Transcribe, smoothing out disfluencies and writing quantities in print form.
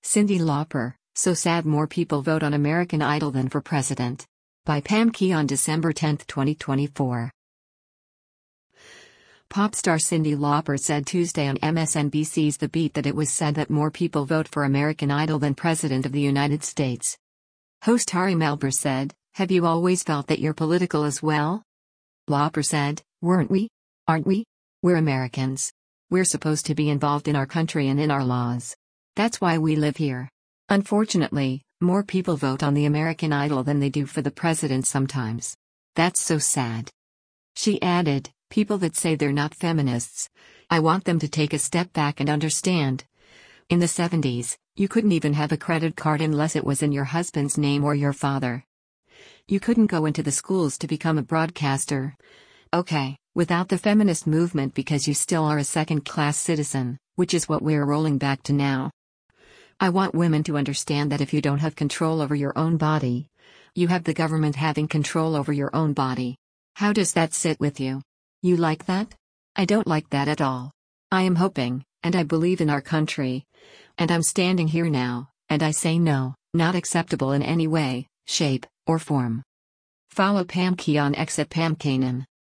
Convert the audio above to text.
Cyndi Lauper, so sad more people vote on American Idol than for president. By Pam Key on December 10, 2024. Pop star Cyndi Lauper said Tuesday on MSNBC's The Beat that it was said that more people vote for American Idol than President of the United States. Host Ari Melber said, "Have you always felt that you're political as well?" Lauper said, "Weren't we? Aren't we? We're Americans. We're supposed to be involved in our country and in our laws. That's why we live here. Unfortunately, more people vote on the American Idol than they do for the president sometimes. That's so sad." She added, "People that say they're not feminists, I want them to take a step back and understand. In the 70s, you couldn't even have a credit card unless it was in your husband's name or your father. You couldn't go into the schools to become a broadcaster. Okay, without the feminist movement because you still are a second-class citizen, which is what we're rolling back to now. I want women to understand that if you don't have control over your own body, you have the government having control over your own body. How does that sit with you? You like that? I don't like that at all. I am hoping, and I believe in our country. And I'm standing here now, and I say no, not acceptable in any way, shape, or form." Follow Pam Key on X at Pam Kanan.